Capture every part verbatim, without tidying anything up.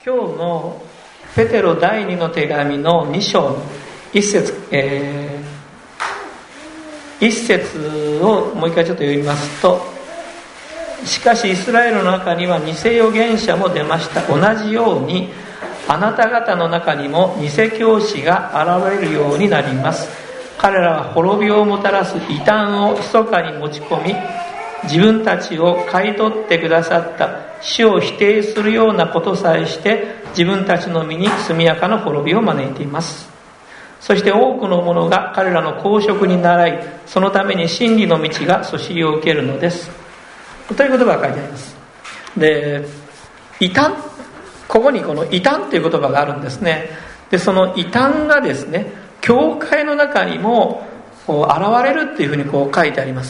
今日のペテロ第二の手紙のに章の一節、えー、一節をもう一回ちょっと読みますと、しかしイスラエルの中には偽預言者も出ました。同じようにあなた方の中にも偽教師が現れるようになります。彼らは滅びをもたらす異端を密かに持ち込み、自分たちを買い取ってくださった主を否定するようなことさえして自分たちの身に速やかな滅びを招いています。そして多くの者が彼らの公職に倣い、そのために真理の道がそしりを受けるのですという言葉が書いてあります。で、異端、ここにこの異端という言葉があるんですね。で、その異端がですね、教会の中にもこう現れるっていうふうにこう書いてあります。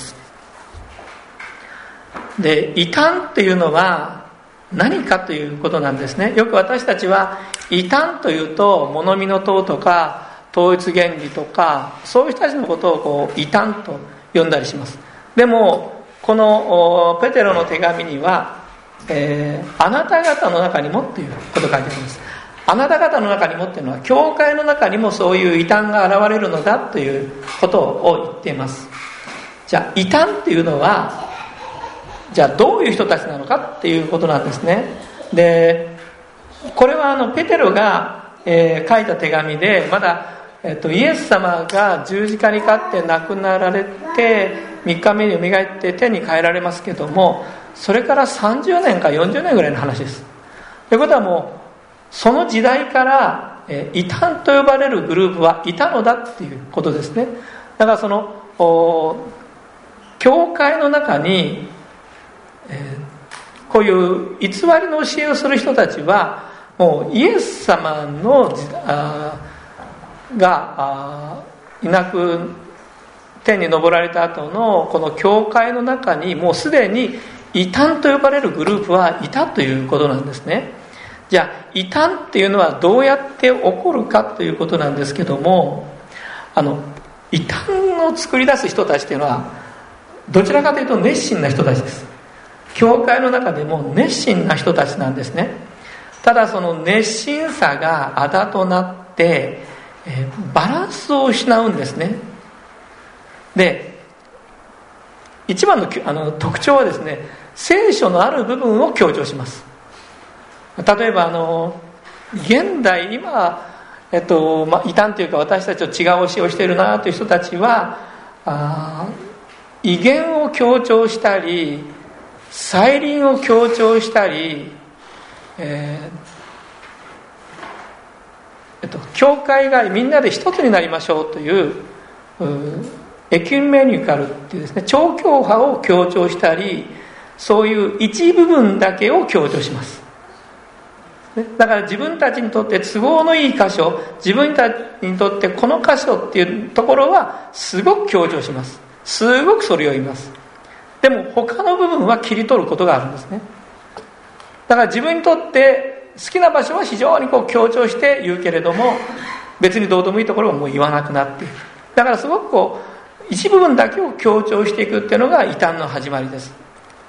で、異端っていうのは何かということなんですね。よく私たちは異端というと物見の塔とか統一原理とかそういう人たちのことをこう異端と呼んだりします。でもこのペテロの手紙には、えー、あなた方の中にもっていうことが書いてあります。あなた方の中にもっていうのは教会の中にもそういう異端が現れるのだということを言っています。じゃあ異端っていうのはじゃあどういう人たちなのかっていうことなんですね。で、これはあのペテロが、えー、書いた手紙で、まだ、えっと、イエス様が十字架にかかって亡くなられてみっかめによみがえって天に帰られますけども、それからさんじゅうねんかよんじゅうねんぐらいの話です。ということはもうその時代から、えー、異端と呼ばれるグループはいたのだっていうことですね。だからその教会の中にえー、こういう偽りの教えをする人たちはもうイエス様のあがあいなく天に昇られた後のこの教会の中にもうすでに異端と呼ばれるグループはいたということなんですね。じゃあ異端っていうのはどうやって起こるかということなんですけども、あの異端を作り出す人たちっていうのはどちらかというと熱心な人たちです。教会の中でも熱心な人たちなんですね。ただその熱心さがあだとなって、えー、バランスを失うんですね。で、一番の、あの特徴はですね、聖書のある部分を強調します。例えばあの現代今、えっとまあ、異端というか私たちと違う教えをしているなという人たちはあ威厳を強調したり再臨を強調したり、えーえっと、教会がみんなで一つになりましょうという、うエキュメニカルっていうですね、超教派を強調したり、そういう一部分だけを強調します。だから自分たちにとって都合のいい箇所、自分たちにとってこの箇所っていうところはすごく強調します。すごくそれを言います。でも他の部分は切り取ることがあるんですね。だから自分にとって好きな場所は非常にこう強調して言うけれども、別にどうでもいいところはもう言わなくなっていく。だからすごくこう一部分だけを強調していくっていうのが異端の始まりです。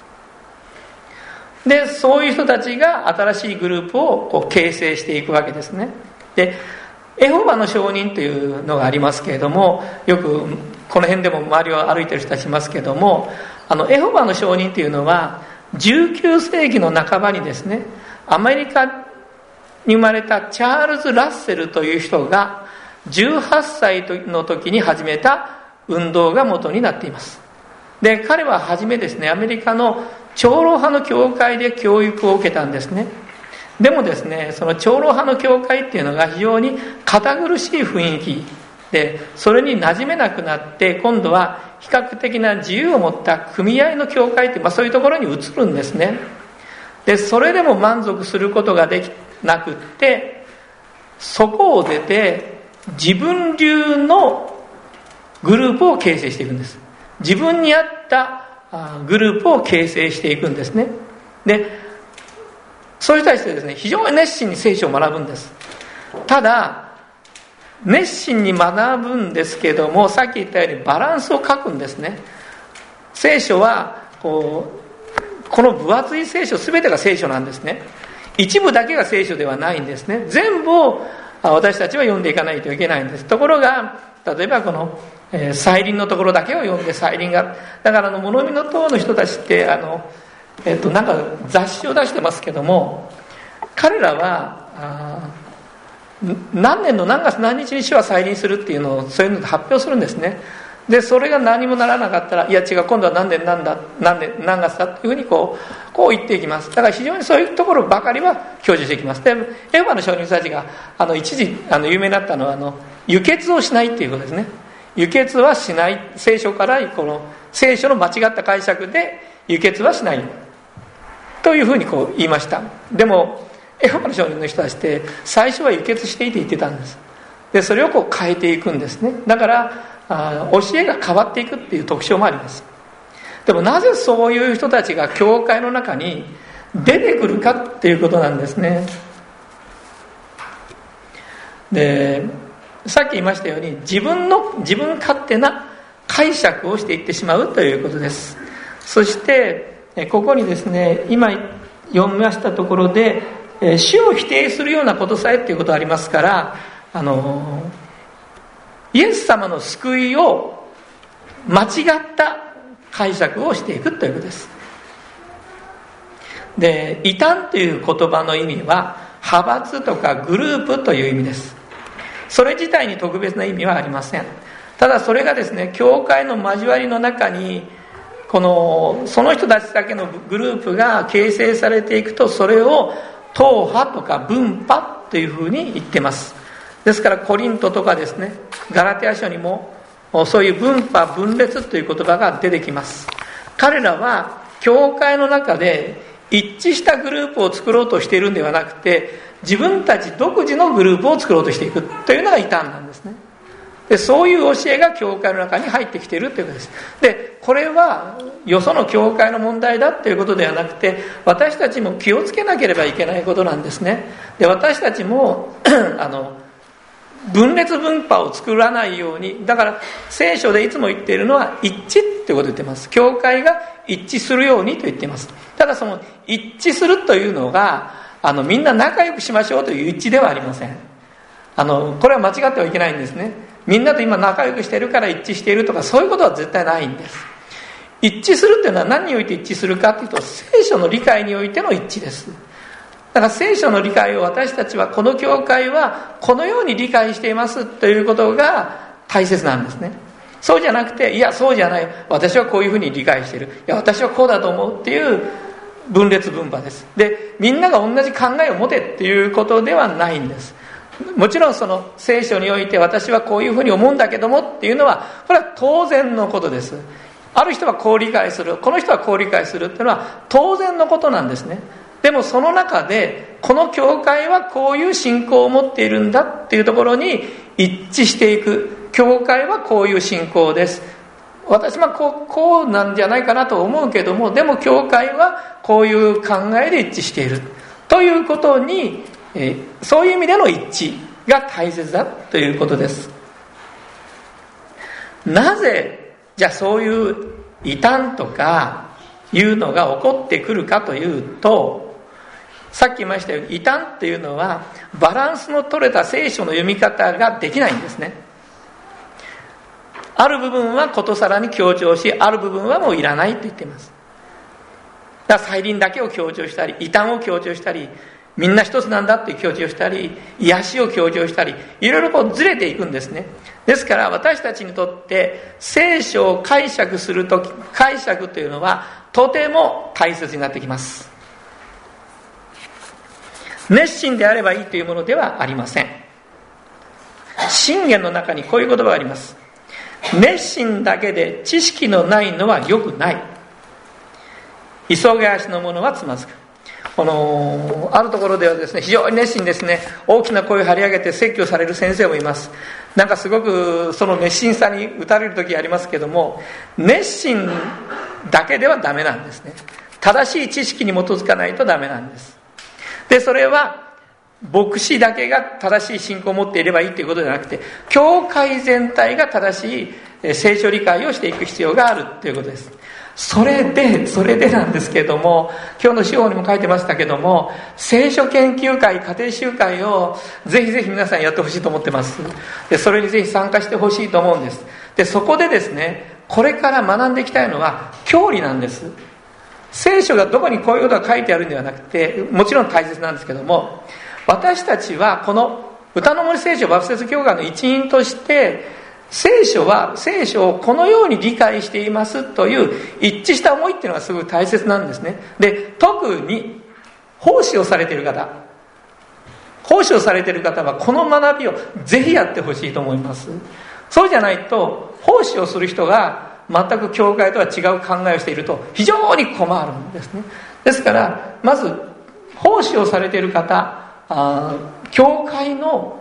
で、そういう人たちが新しいグループをこう形成していくわけですね。で、エホバの証人というのがありますけれども、よくこの辺でも周りを歩いてる人たちいますけれども、あのエホバの証人というのはじゅうきゅうせいきの半ばにですね、アメリカに生まれたチャールズ・ラッセルという人がじゅうはっさいの時に始めた運動が元になっています。で、彼は初めですね、アメリカの長老派の教会で教育を受けたんですね。でもですね、その長老派の教会っていうのが非常に堅苦しい雰囲気で、それに馴染めなくなって、今度は比較的な自由を持った組合の教会って、まあ、そういうところに移るんですね。で、それでも満足することができなくって、そこを出て自分流のグループを形成していくんです。自分に合ったグループを形成していくんですね。で、そういう人たちでですね、非常に熱心に聖書を学ぶんです。ただ熱心に学ぶんですけども、さっき言ったようにバランスを書くんですね。聖書はこうこの分厚い聖書全てが聖書なんですね。 一部だけが聖書ではないんですね。全部を私たちは読んでいかないといけないんです。ところが例えばこの、えー、再臨のところだけを読んで、再臨がだからあの物見の塔の人たちってあの、えー、となんか雑誌を出してますけども、彼らはあ何年の何月何日に主は再臨するっていうのをそういうので発表するんですね。でそれが何もならなかったら、いや違う、今度は何年何だ何年何月だっていうふうにこうこう言っていきます。だから非常にそういうところばかりは強調していきます。でエホバの証人たちがあの一時あの有名になったのはあの輸血をしないっていうことですね。輸血はしない、聖書からこの聖書の間違った解釈で輸血はしないというふうにこう言いました。でもエホバの証人の人たちって最初は輸血していて言ってたんです。でそれをこう変えていくんですね。だからあ教えが変わっていくっていう特徴もあります。でもなぜそういう人たちが教会の中に出てくるかっていうことなんですね。でさっき言いましたように自分の自分勝手な解釈をしていってしまうということです。そしてここにですね、今読みましたところで主を否定するようなことさえっていうことがありますから、あのイエス様の救いを間違った解釈をしていくということです。で異端という言葉の意味は派閥とかグループという意味です。それ自体に特別な意味はありません。ただそれがですね、教会の交わりの中にこのその人たちだけのグループが形成されていくと、それを党派とか分派というふうに言ってます。ですからコリントとかですね、ガラテヤ書にもそういう分派分裂という言葉が出てきます。彼らは教会の中で一致したグループを作ろうとしているんではなくて、自分たち独自のグループを作ろうとしていくというのが異端なんですね。でそういう教えが教会の中に入ってきているということです。でこれはよその教会の問題だということではなくて、私たちも気をつけなければいけないことなんですね。で私たちもあの分裂分派を作らないように、だから聖書でいつも言っているのは一致ということを言っています。教会が一致するようにと言っています。ただその一致するというのがあのみんな仲良くしましょうという一致ではありません。あのこれは間違ってはいけないんですね。みんなと今仲良くしているから一致しているとか、そういうことは絶対ないんです。一致するというのは何において一致するかというと、聖書の理解においての一致です。だから聖書の理解を私たちは、この教会はこのように理解していますということが大切なんですね。そうじゃなくて、いやそうじゃない、私はこういうふうに理解している、いや私はこうだと思うっていう分裂分派です。でみんなが同じ考えを持てっていうことではないんです。もちろんその聖書において私はこういうふうに思うんだけどもっていうのは、これは当然のことです。ある人はこう理解する、この人はこう理解するっていうのは当然のことなんですね。でもその中でこの教会はこういう信仰を持っているんだっていうところに一致していく。教会はこういう信仰です、私はこう、こうなんじゃないかなと思うけども、でも教会はこういう考えで一致しているということに、えー、そういう意味での一致が大切だということです。なぜじゃあそういう異端とかいうのが起こってくるかというと、さっき言いましたように異端っていうのはバランスの取れた聖書の読み方ができないんですね。ある部分はことさらに強調し、ある部分はもういらないと言っています。だから再臨だけを強調したり、異端を強調したり、みんな一つなんだって強調したり、癒しを強調したり、いろいろこうずれていくんですね。ですから私たちにとって聖書を解釈するとき、解釈というのはとても大切になってきます。熱心であればいいというものではありません。箴言の中にこういう言葉があります。熱心だけで知識のないのは良くない。急げ足の者はつまずく。このあるところではですね、非常に熱心ですね、大きな声を張り上げて説教される先生もいます。なんかすごくその熱心さに打たれる時ありますけども、熱心だけではダメなんですね。正しい知識に基づかないとダメなんです。でそれは牧師だけが正しい信仰を持っていればいいということではなくて、教会全体が正しい聖書理解をしていく必要があるということです。それでそれでなんですけれども、今日の資料にも書いてましたけども、聖書研究会、家庭集会をぜひぜひ皆さんやってほしいと思ってます。でそれにぜひ参加してほしいと思うんです。でそこでですね、これから学んでいきたいのは教理なんです。聖書がどこにこういうことが書いてあるんではなくて、もちろん大切なんですけども、私たちはこの歌の森聖書バプテス教会の一員として聖書は聖書をこのように理解していますという一致した思いっていうのがすごく大切なんですね。で特に奉仕をされている方奉仕をされている方はこの学びをぜひやってほしいと思います。そうじゃないと奉仕をする人が全く教会とは違う考えをしていると非常に困るんですね。ですからまず奉仕をされている方、あ教会の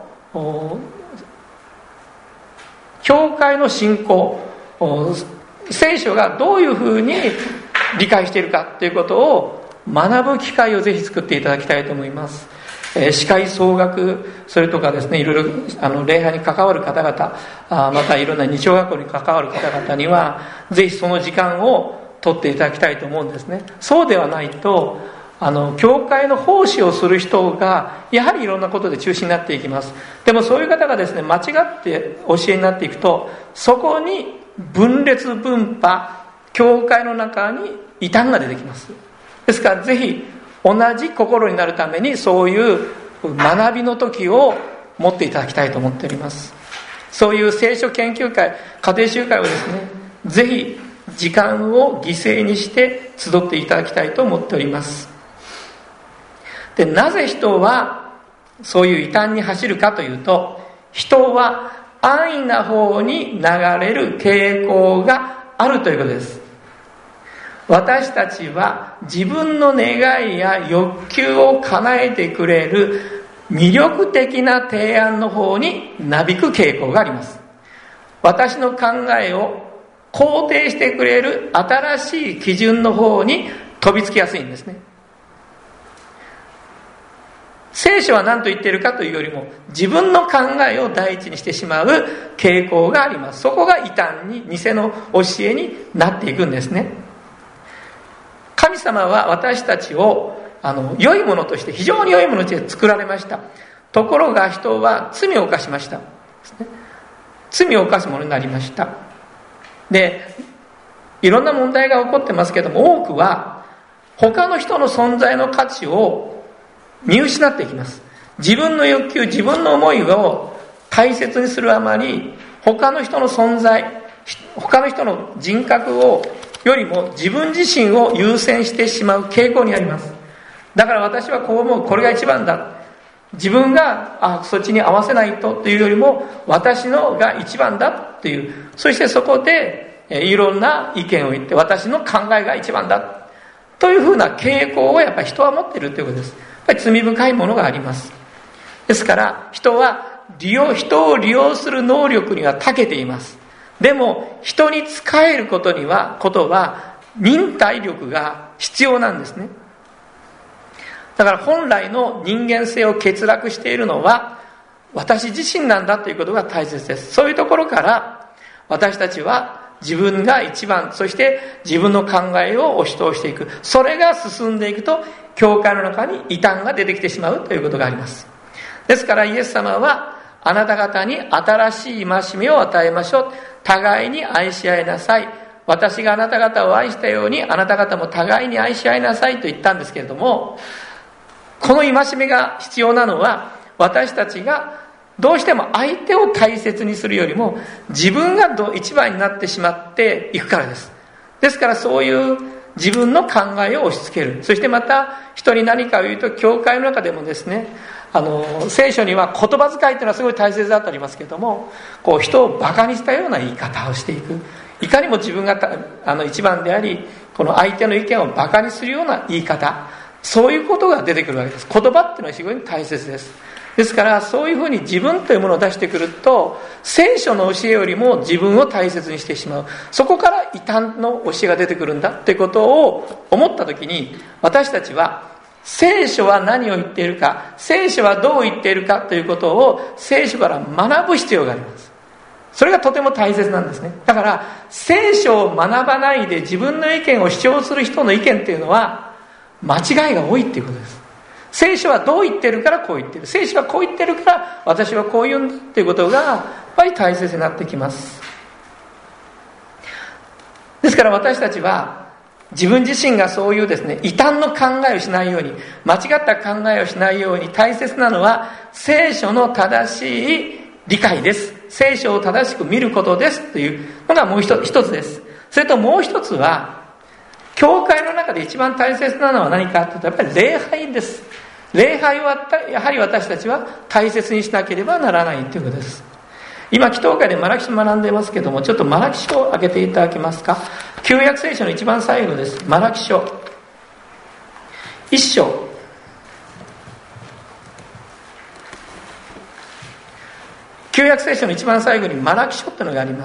教会の信仰、聖書がどういうふうに理解しているかということを学ぶ機会をぜひ作っていただきたいと思います。えー、司会総額、それとかですね、いろいろあの礼拝に関わる方々、あまたいろんな日曜学校に関わる方々にはぜひその時間を取っていただきたいと思うんですね。そうではないとあの教会の奉仕をする人がやはりいろんなことで中心になっていきます。でもそういう方がですね、間違って教えになっていくと、そこに分裂分派、教会の中に異端が出てきます。ですからぜひ同じ心になるためにそういう学びの時を持っていただきたいと思っております。そういう聖書研究会、家庭集会をですね、ぜひ時間を犠牲にして集っていただきたいと思っております。でなぜ人はそういう異端に走るかというと、人は安易な方に流れる傾向があるということです。私たちは自分の願いや欲求を叶えてくれる魅力的な提案の方になびく傾向があります。私の考えを肯定してくれる新しい基準の方に飛びつきやすいんですね。聖書は何と言っているかというよりも自分の考えを第一にしてしまう傾向があります。そこが異端に、偽の教えになっていくんですね。神様は私たちをあの良いものとして、非常に良いものとして作られました。ところが人は罪を犯しました、ね、罪を犯すものになりました。でいろんな問題が起こってますけども、多くは他の人の存在の価値を見失っていきます。自分の欲求、自分の思いを大切にするあまり、他の人の存在、他の人の人格をよりも自分自身を優先してしまう傾向にあります。だから私はこう思う、これが一番だ、自分があそっちに合わせないとというよりも私のが一番だという、そしてそこでいろんな意見を言って私の考えが一番だというふうな傾向をやっぱり人は持っているということです。やっぱり罪深いものがあります。ですから人は利用人を利用する能力には長けています。でも人に仕えることにはことは忍耐力が必要なんですね。だから本来の人間性を欠落しているのは私自身なんだということが大切です。そういうところから私たちは自分が一番、そして自分の考えを押し通していく、それが進んでいくと教会の中に異端が出てきてしまうということがあります。ですからイエス様はあなた方に新しい戒めを与えましょう、互いに愛し合いなさい、私があなた方を愛したようにあなた方も互いに愛し合いなさいと言ったんですけれども、この戒めが必要なのは私たちがどうしても相手を大切にするよりも自分が一番になってしまっていくからです。ですからそういう自分の考えを押し付ける、そしてまた人に何かを言うと、教会の中でもですね、あの聖書には言葉遣いというのはすごい大切だとありますけれども、こう人をバカにしたような言い方をしていく、いかにも自分があの一番でありこの相手の意見をバカにするような言い方、そういうことが出てくるわけです。言葉っていうのは非常に大切です。ですからそういうふうに自分というものを出してくると、聖書の教えよりも自分を大切にしてしまう、そこから異端の教えが出てくるんだということを思ったときに、私たちは聖書は何を言っているか、聖書はどう言っているかということを聖書から学ぶ必要があります。それがとても大切なんですね。だから聖書を学ばないで自分の意見を主張する人の意見っていうのは間違いが多いっていうことです。聖書はどう言ってるからこう言ってる、聖書はこう言ってるから私はこう言うんだっていうことがやっぱり大切になってきます。ですから私たちは自分自身がそういうですね、異端の考えをしないように、間違った考えをしないように、大切なのは聖書の正しい理解です。聖書を正しく見ることですというのがもう一つです。それともう一つは、教会の中で一番大切なのは何かというと、やっぱり礼拝です。礼拝をやはり私たちは大切にしなければならないということです。今祈祷会でマラキ書学んでますけども、ちょっとマラキ書を開けていただけますか。旧約聖書の一番最後です。マラキ書一章、旧約聖書の一番最後にマラキ書というのがあります。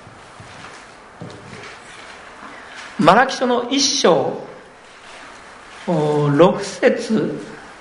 マラキ書の一章六節、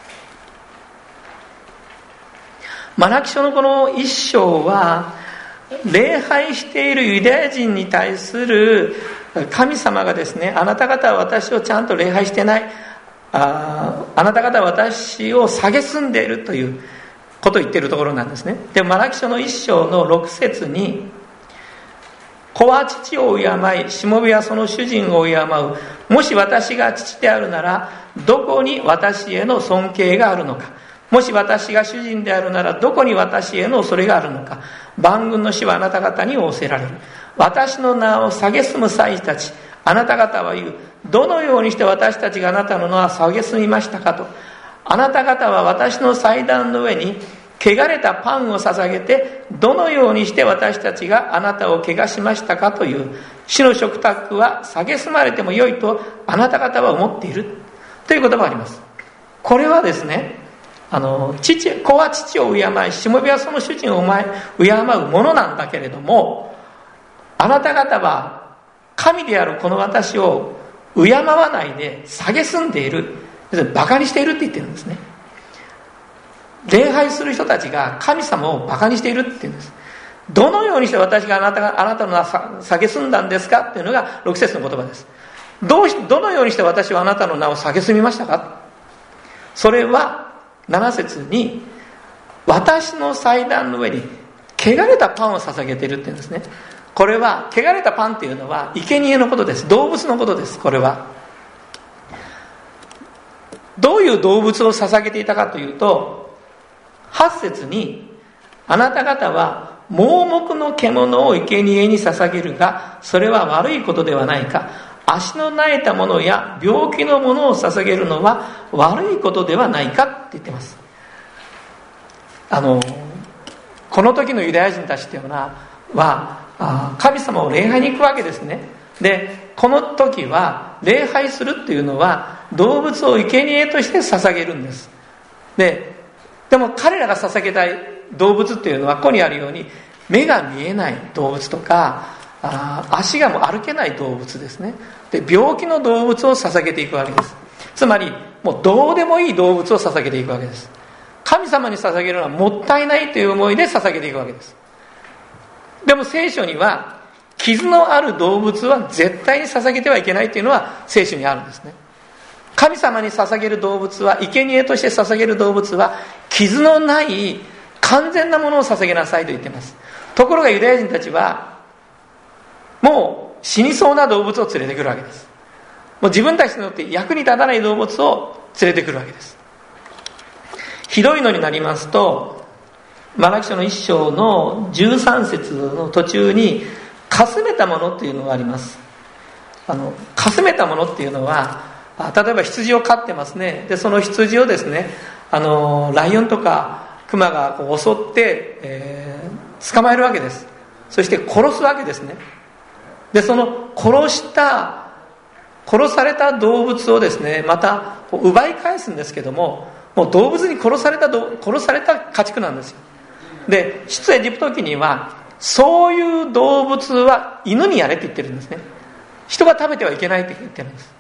マラキ書のこの一章は礼拝しているユダヤ人に対する神様がですね、あなた方は私をちゃんと礼拝してない、あ, あなた方は私を蔑んでいるということを言っているところなんですね。でマラキ書の一章の六節に、子は父を敬い、しもべはその主人を敬う。もし私が父であるならどこに私への尊敬があるのか、もし私が主人であるならどこに私への恐れがあるのか。万軍の主はあなた方に仰せられる。私の名を蔑む祭司たち、あなた方は言う。どのようにして私たちがあなたの名を蔑みましたかと。あなた方は私の祭壇の上に汚れたパンを捧げて、どのようにして私たちがあなたを汚しましたかという。主の食卓は蔑まれてもよいとあなた方は思っているという言葉があります。これはですね、あの父子は父を敬い、しもべはその主人を敬うものなんだけれども、あなた方は神であるこの私を敬わないで蔑んでいる、バカにしているって言ってるんですね。礼拝する人たちが神様をバカにしているって言うんです。どのようにして私があなたがあなたの名を蔑んだんですかっていうのがろく節の言葉です。どうしどのようにして私はあなたの名を蔑みましたか。それはなな節に、私の祭壇の上に汚れたパンを捧げているって言うんですね。これは汚れたパンっていうのは生贄のことです。動物のことです。これはどういう動物を捧げていたかというと、はち節に、あなた方は盲目の獣を生贄に捧げるが、それは悪いことではないか。足の苗えたものや病気のものを捧げるのは悪いことではないかって言ってます。あのこの時のユダヤ人たちというのは神様を礼拝に行くわけですね。でこの時は礼拝するっていうのは動物を生贄として捧げるんです。ででも彼らが捧げたい動物っていうのはここにあるように、目が見えない動物とか、あ足がもう歩けない動物ですね。で病気の動物を捧げていくわけです。つまりもうどうでもいい動物を捧げていくわけです。神様に捧げるのはもったいないという思いで捧げていくわけです。でも聖書には傷のある動物は絶対に捧げてはいけないというのは聖書にあるんですね。神様に捧げる動物は、生贄として捧げる動物は傷のない完全なものを捧げなさいと言っています。ところがユダヤ人たちはもう死にそうな動物を連れてくるわけです。もう自分たちにとって役に立たない動物を連れてくるわけです。ひどいのになりますと、マラキ書の一章のじゅうさん節の途中にかすめたものっていうのがあります。あのかすめたものっていうのは、例えば羊を飼ってますね。でその羊をですね、あのライオンとかクマがこう襲って、えー、捕まえるわけです。そして殺すわけですね。でその殺した殺された動物をですね、また奪い返すんですけども、もう動物に殺された殺された家畜なんですよ。で出エジプト記にはそういう動物は犬にやれって言ってるんですね。人が食べてはいけないって言ってるんです。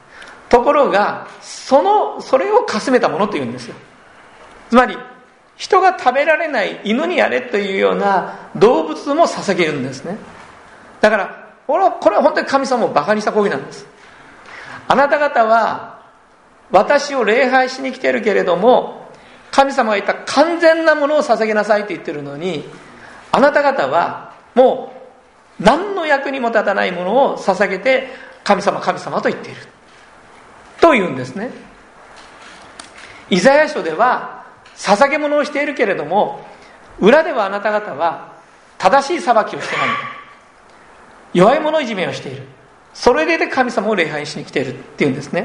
ところがそのそれをかすめたものというんですよ。つまり人が食べられない犬にやれというような動物も捧げるんですね。だからこれは、これは本当に神様をバカにした行為なんです。あなた方は私を礼拝しに来てるけれども、神様が言った完全なものを捧げなさいと言ってるのに、あなた方はもう何の役にも立たないものを捧げて神様神様と言っているというんですね。イザヤ書では捧げ物をしているけれども、裏ではあなた方は正しい裁きをしてないんだ、弱い者いじめをしている、それで神様を礼拝しに来ているっていうんですね。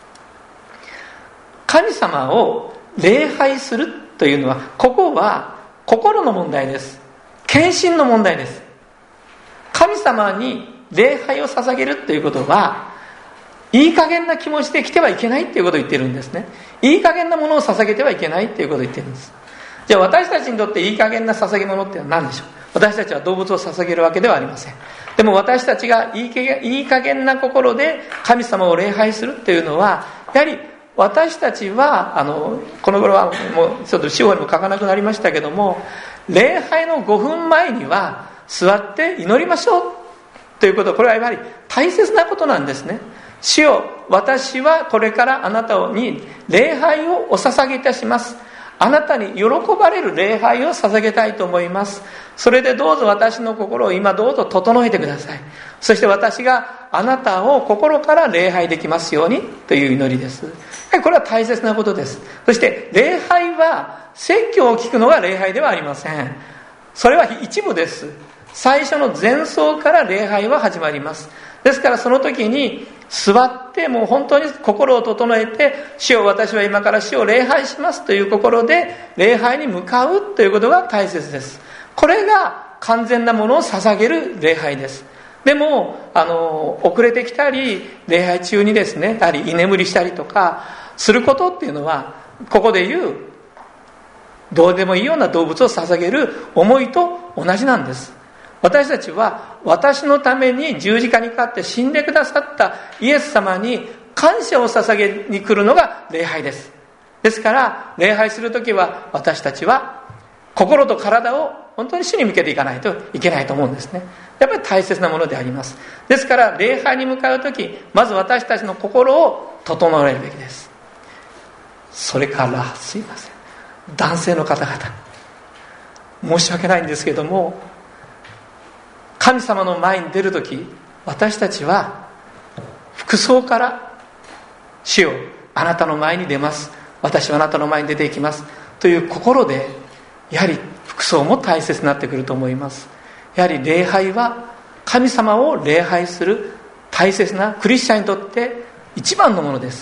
神様を礼拝するというのは、ここは心の問題です。献身の問題です。神様に礼拝を捧げるということは、いい加減な気持ちで来てはいけないということを言っているんですね。いい加減なものを捧げてはいけないということを言っているんです。じゃあ私たちにとっていい加減な捧げ物ってのは何でしょう。私たちは動物を捧げるわけではありません。でも私たちがいい加減、いい加減な心で神様を礼拝するっていうのは、やはり私たちはあのこの頃はもうちょっと司法にも書かなくなりましたけども、礼拝のごふんまえには座って祈りましょうということ、これはやはり大切なことなんですね。主よ、私はこれからあなたに礼拝をお捧げいたします。あなたに喜ばれる礼拝を捧げたいと思います。それでどうぞ私の心を今どうぞ整えてください。そして私があなたを心から礼拝できますようにという祈りです。これは大切なことです。そして礼拝は説教を聞くのが礼拝ではありません。それは一部です。最初の前奏から礼拝は始まります。ですからその時に座ってもう本当に心を整えて、主よ、私は今から主を礼拝しますという心で礼拝に向かうということが大切です。これが完全なものを捧げる礼拝です。でもあの遅れてきたり礼拝中にですね、やはり居眠りしたりとかすることっていうのは、ここで言うどうでもいいような動物を捧げる思いと同じなんです。私たちは私のために十字架にかかって死んでくださったイエス様に感謝を捧げに来るのが礼拝です。ですから礼拝するときは私たちは心と体を本当に主に向けていかないといけないと思うんですね。やっぱり大切なものであります。ですから礼拝に向かうとき、まず私たちの心を整えるべきです。それからすいません、男性の方々申し訳ないんですけども、神様の前に出るとき、私たちは服装から主よ、あなたの前に出ます、私はあなたの前に出ていきますという心で、やはり服装も大切になってくると思います。やはり礼拝は神様を礼拝する大切なクリスチャンにとって一番のものです。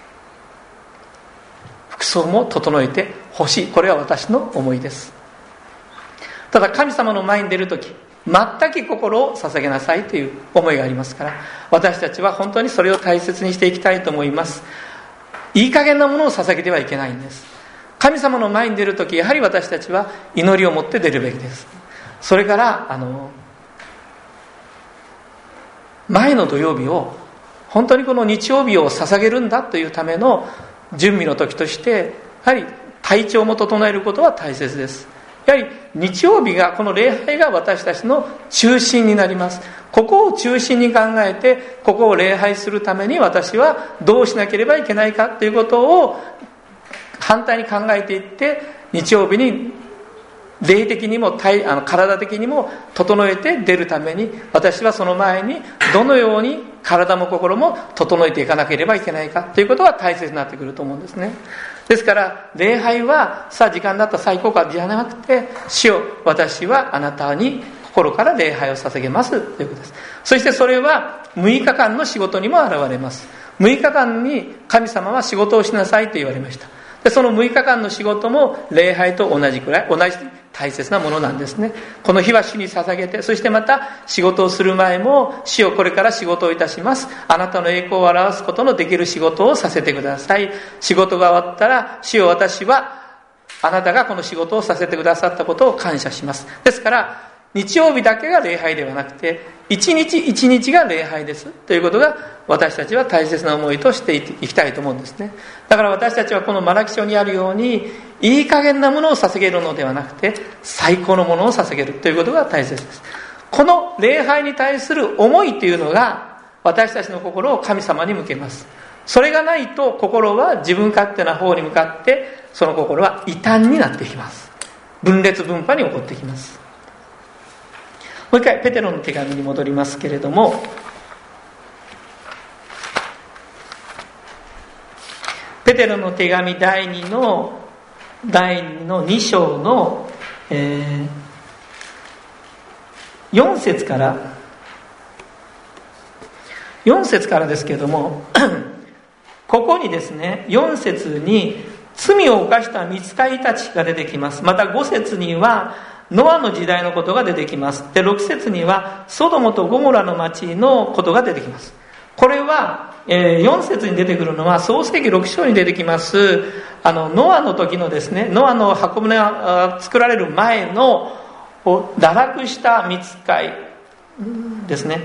服装も整えてほしい、これは私の思いです。ただ神様の前に出るとき、全く心を捧げなさいという思いがありますから、私たちは本当にそれを大切にしていきたいと思います。いい加減なものを捧げてはいけないんです。神様の前に出るとき、やはり私たちは祈りを持って出るべきです。それからあの前の土曜日を本当にこの日曜日を捧げるんだというための準備の時として、やはり体調も整えることは大切です。やはり日曜日が、この礼拝が私たちの中心になります。ここを中心に考えて、ここを礼拝するために私はどうしなければいけないかということを反対に考えていって、日曜日に霊的にも体あの体的にも整えて出るために、私はその前にどのように体も心も整えていかなければいけないかということが大切になってくると思うんですね。ですから礼拝はさあ時間だったら最高かじゃなくて、主よ、私はあなたに心から礼拝を捧げますということです。そしてそれはむいかかんの仕事にも現れます。むいかかんに神様は仕事をしなさいと言われました。でそのむいかかんの仕事も礼拝と同じくらい同じ大切なものなんですね。この日は主に捧げて、そしてまた仕事をする前も、主よ、これから仕事をいたします、あなたの栄光を表すことのできる仕事をさせてください。仕事が終わったら、主よ、私はあなたがこの仕事をさせてくださったことを感謝します。ですから日曜日だけが礼拝ではなくて、一日一日が礼拝ですということが、私たちは大切な思いとしていきたいと思うんですね。だから私たちはこのマラキ書にあるように、いい加減なものを捧げるのではなくて、最高のものを捧げるということが大切です。この礼拝に対する思いというのが、私たちの心を神様に向けます。それがないと、心は自分勝手な方に向かって、その心は異端になってきます。分裂分派に起こってきます。もう一回ペテロの手紙に戻りますけれども、ペテロの手紙第二の第二のに章の、えー、よん節からよん節からですけれどもここにですね、よん節に罪を犯した御使いたちが出てきます。またご節にはノアの時代のことが出てきます。で、ろく節にはソドムとゴモラの町のことが出てきます。これは、えー、よん節に出てくるのは創世記ろく章に出てきますあのノアの時のですね、ノアの箱舟が作られる前の堕落した御使いですね。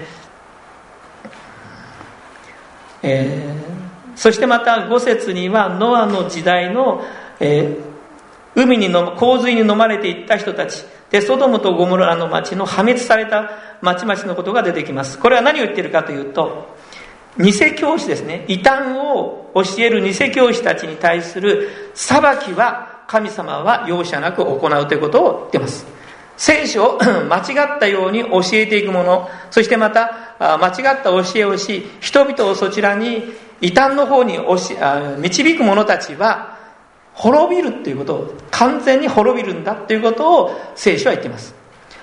えーそしてまたご節にはノアの時代の、えー、海にの洪水に飲まれていった人たちで、ソドムとゴモラの町の破滅された町々のことが出てきます。これは何を言っているかというと、偽教師ですね、異端を教える偽教師たちに対する裁きは神様は容赦なく行うということを言っています。聖書を間違ったように教えていくもの、そしてまた間違った教えをし、人々をそちらに異端の方に導く者たちは滅びるということを、完全に滅びるんだということを聖書は言っています。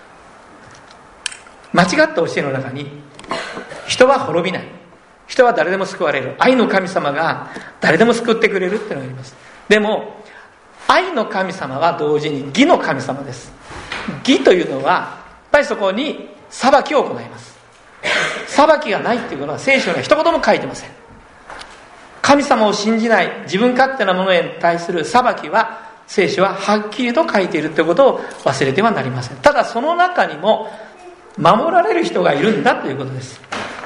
間違った教えの中に、人は滅びない、人は誰でも救われる、愛の神様が誰でも救ってくれるというのがあります。でも愛の神様は同時に義の神様です。義というのはやっぱりそこに裁きを行います。裁きがないということは聖書には一言も書いてません。神様を信じない自分勝手なものに対する裁きは聖書ははっきりと書いているということを忘れてはなりません。ただその中にも守られる人がいるんだということです。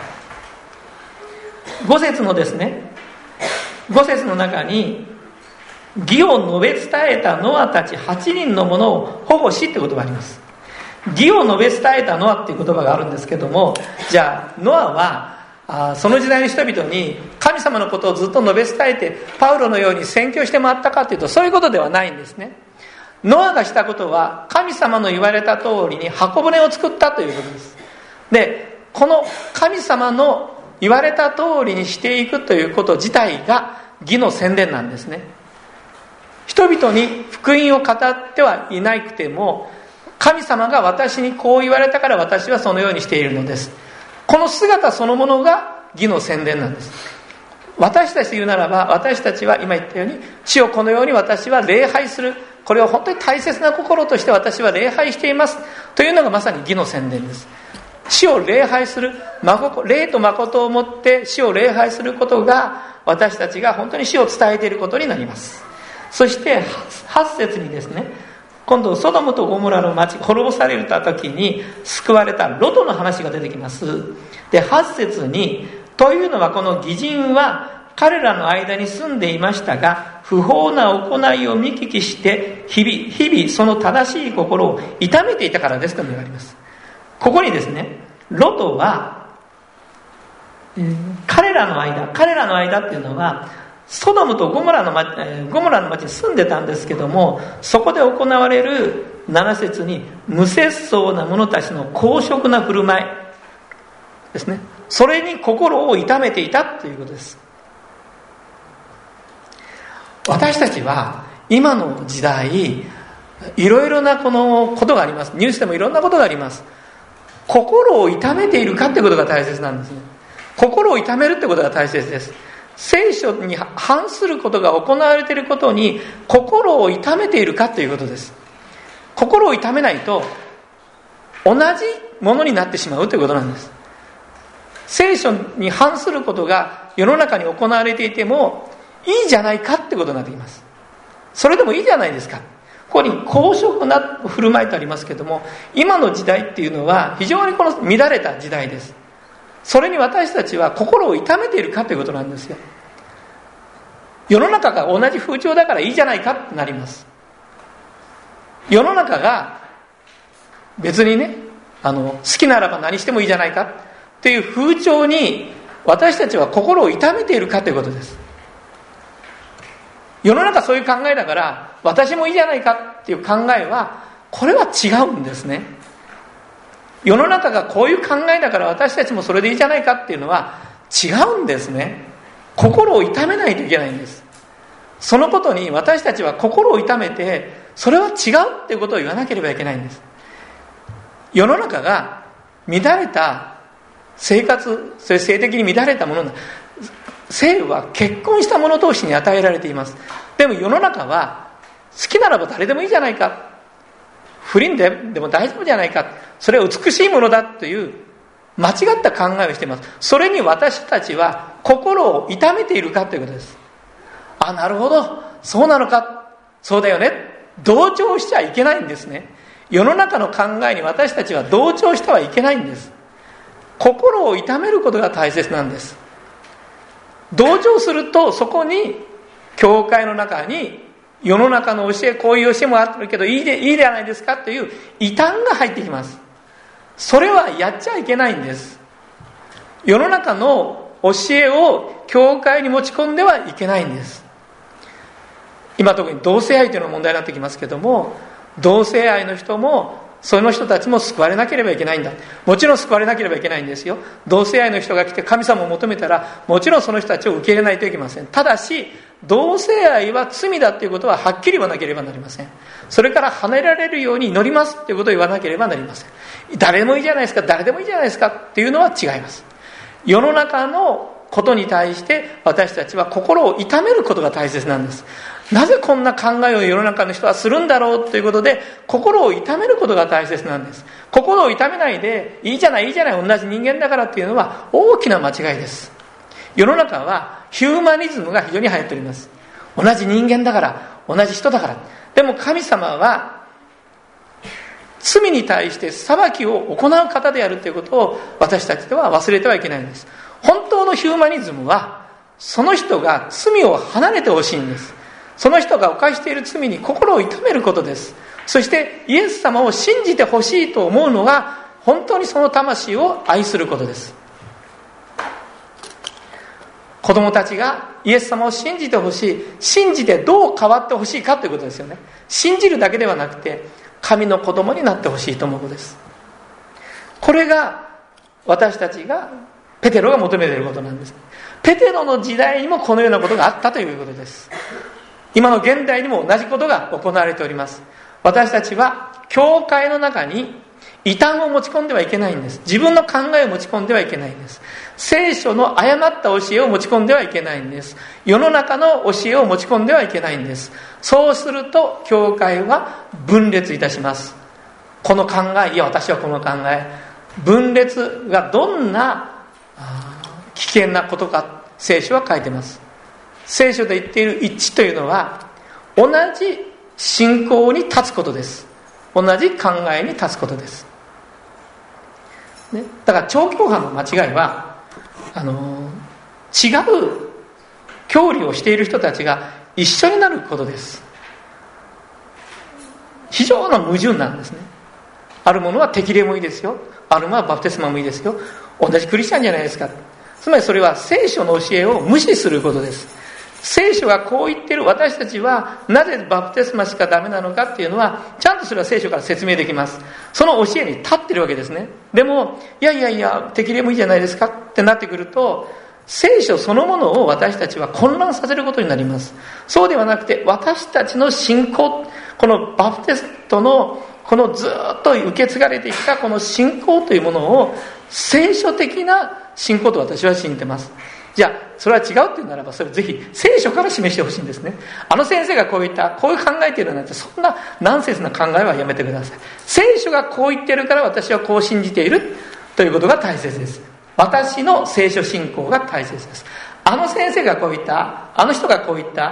ご節のですね、ご節の中に義を述べ伝えたノアたちはちにんのものを保護しって言葉があります。義を述べ伝えたノアっていう言葉があるんですけども、じゃあノアはあその時代の人々に神様のことをずっと述べ伝えてパウロのように宣教して回ったかというと、そういうことではないんですね。ノアがしたことは神様の言われた通りに箱舟を作ったということです。で、この神様の言われた通りにしていくということ自体が義の宣伝なんですね。人々に福音を語ってはいなくても、神様が私にこう言われたから私はそのようにしているのです。この姿そのものが義の宣伝なんです。私たちと言うならば、私たちは今言ったように、主をこのように私は礼拝する、これを本当に大切な心として私は礼拝していますというのがまさに義の宣伝です。主を礼拝する、礼と誠をもって主を礼拝することが、私たちが本当に主を伝えていることになります。そしてはち節にですね、今度ソドムとゴモラの町滅ぼされた時に救われたロトの話が出てきます。で、はち節に、というのはこの義人は彼らの間に住んでいましたが、不法な行いを見聞きして日々日々その正しい心を痛めていたからですというのがあります。ここにですね、ロトは、うん、彼らの間彼らの間っていうのはソドムとゴモラの町、ゴモラの町に住んでたんですけども、そこで行われるなな節に無節操な者たちの公職な振る舞いですね、それに心を痛めていたということです。私たちは今の時代いろいろなこのことがあります。ニュースでもいろんなことがあります。心を痛めているかってことが大切なんですね。心を痛めるってことが大切です。聖書に反することが行われていることに心を痛めているかということです。心を痛めないと同じものになってしまうということなんです。聖書に反することが世の中に行われていてもいいじゃないかってことになってきます。それでもいいじゃないですか。 ここに公職な振る舞いとありますけども、今の時代っていうのは非常にこの乱れた時代です。それに私たちは心を痛めているかということなんですよ。世の中が同じ風潮だからいいじゃないかってなります。世の中が別にね、あの好きならば何してもいいじゃないかっていう風潮に私たちは心を痛めているかということです。世の中そういう考えだから私もいいじゃないかっていう考えは、これは違うんですね。世の中がこういう考えだから私たちもそれでいいじゃないかっていうのは違うんですね。心を痛めないといけないんです。そのことに私たちは心を痛めて、それは違うっていうことを言わなければいけないんです。世の中が乱れた生活、それ性的に乱れたもの、性は結婚した者同士に与えられています。でも世の中は好きならば誰でもいいじゃないか、不倫ででも大丈夫じゃないか、それは美しいものだという間違った考えをしています。それに私たちは心を痛めているかということです。あ、なるほど、そうなのか、そうだよね、同調しちゃいけないんですね。世の中の考えに私たちは同調してはいけないんです。心を痛めることが大切なんです。同調すると、そこに教会の中に世の中の教え、こういう教えもあってるけどいいでいいではないですかという異端が入ってきます。それはやっちゃいけないんです。世の中の教えを教会に持ち込んではいけないんです。今特に同性愛というのが問題になってきますけども、同性愛の人もその人たちも救われなければいけないんだ。もちろん救われなければいけないんですよ。同性愛の人が来て神様を求めたら、もちろんその人たちを受け入れないといけません。ただし同性愛は罪だということははっきり言わなければなりません。それから離れられるように祈りますということを言わなければなりません。誰でもいいじゃないですか、誰でもいいじゃないですかっていうのは違います。世の中のことに対して私たちは心を痛めることが大切なんです。なぜこんな考えを世の中の人はするんだろうということで、心を痛めることが大切なんです。心を痛めないで、いいじゃないいいじゃない、同じ人間だからっていうのは大きな間違いです。世の中はヒューマニズムが非常に流行っております。同じ人間だから、同じ人だから。でも神様は罪に対して裁きを行う方であるということを私たちでは忘れてはいけないんです。本当のヒューマニズムは、その人が罪を離れてほしいんです。その人が犯している罪に心を痛めることです。そしてイエス様を信じてほしいと思うのが、本当にその魂を愛することです。子供たちがイエス様を信じてほしい、信じてどう変わってほしいかということですよね。信じるだけではなくて、神の子供になってほしいと思うことです。これが私たちがペテロが求めていることなんです。ペテロの時代にもこのようなことがあったということです。今の現代にも同じことが行われております。私たちは教会の中に異端を持ち込んではいけないんです。自分の考えを持ち込んではいけないんです。聖書の誤った教えを持ち込んではいけないんです。世の中の教えを持ち込んではいけないんです。そうすると教会は分裂いたします。この考え、いや私はこの考え、分裂がどんな危険なことか、聖書は書いています。聖書で言っている一致というのは、同じ信仰に立つことです。同じ考えに立つことです、ね、だから超教派の間違いは、あの違う教理をしている人たちが一緒になることです。非常な矛盾なんですね。あるものは適齢もいいですよ、あるものはバプテスマもいいですよ、同じクリスチャンじゃないですか。つまりそれは聖書の教えを無視することです。聖書がこう言っている、私たちはなぜバプテスマしかダメなのかっていうのはちゃんとそれは聖書から説明できます。その教えに立ってるわけですね。でもいやいやいや適齢もいいじゃないですかってなってくると、聖書そのものを私たちは混乱させることになります。そうではなくて、私たちの信仰、このバプテストのこのずっと受け継がれてきたこの信仰というものを聖書的な信仰と私は信じてます。じゃあそれは違うっていうならば、それをぜひ聖書から示してほしいんですね。あの先生がこう言った、こういう考えているなんて、そんなナンセンスな考えはやめてください。聖書がこう言っているから私はこう信じているということが大切です。私の聖書信仰が大切です。あの先生がこう言った、あの人がこう言った、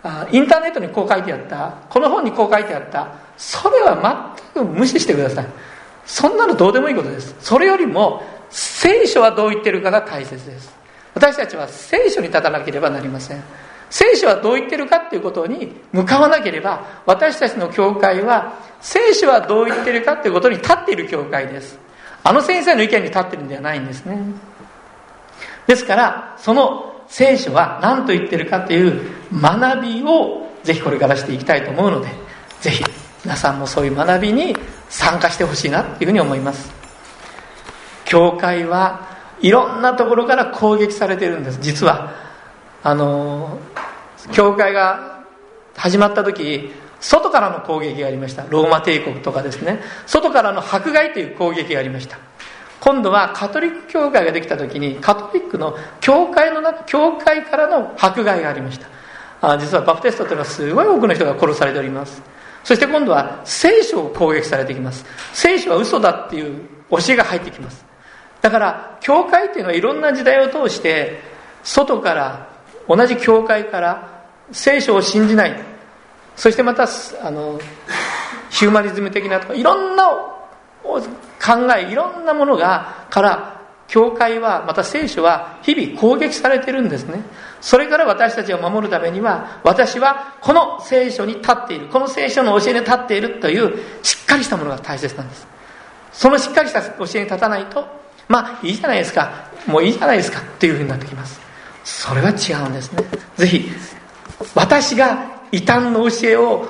インターネットにこう書いてあった、この本にこう書いてあった、それは全く無視してください。そんなのどうでもいいことです。それよりも聖書はどう言ってるかが大切です。私たちは聖書に立たなければなりません。聖書はどう言ってるかということに向かわなければ、私たちの教会は聖書はどう言ってるかということに立っている教会です。あの先生の意見に立っているんではないんですね。ですからその聖書は何と言ってるかという学びをぜひこれからしていきたいと思うので、ぜひ皆さんもそういう学びに参加してほしいなというふうに思います。教会はいろんなところから攻撃されているんです。実はあの教会が始まった時、外からの攻撃がありました。ローマ帝国とかですね、外からの迫害という攻撃がありました。今度はカトリック教会ができた時に、カトリックの教会の中、教会からの迫害がありました。あ実はバプテストというのはすごい多くの人が殺されております。そして今度は聖書を攻撃されてきます。聖書は嘘だっていう教えが入ってきます。だから教会っていうのはいろんな時代を通して外から同じ教会から聖書を信じない、そしてまたあのヒューマニズム的なとかいろんな考え、いろんなものがから教会はまた聖書は日々攻撃されてるんですね。それから私たちを守るためには、私はこの聖書に立っている、この聖書の教えに立っているというしっかりしたものが大切なんです。そのしっかりした教えに立たないと、まあいいじゃないですか、もういいじゃないですかっていうふうになってきます。それは違うんですね。ぜひ私が異端の教えを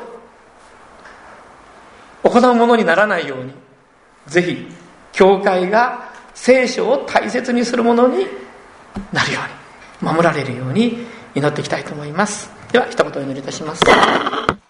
行うものにならないように、ぜひ教会が聖書を大切にするものになるように、守られるように祈っていきたいと思います。では一言お祈りいたします。